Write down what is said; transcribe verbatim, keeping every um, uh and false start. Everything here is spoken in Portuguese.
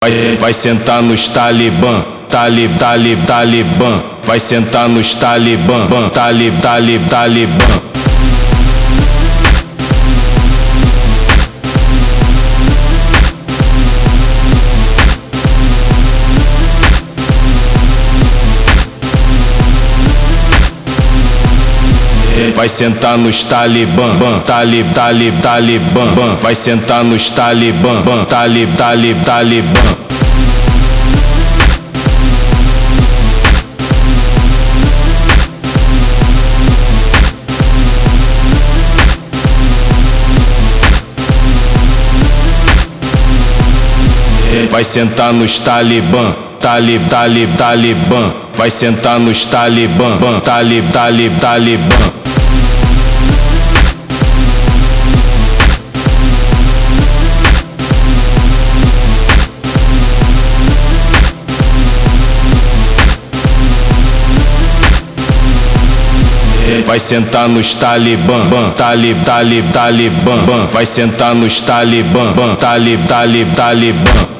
vai, vai sentar nos talibã, talib, talib, talibã, vai sentar nos talibã, talib, talib, talibã. Vai sentar nos talibã, talib, talib, talibã, vai sentar nos talibã, talib, talib, talibã. Vai sentar nos talibã, talib, talib, talibã, vai sentar nos talibã, talib, talib, talibã. Vai sentar nos talibã, talib, talib, talibã, vai sentar nos talibã, talib, talib, talibã.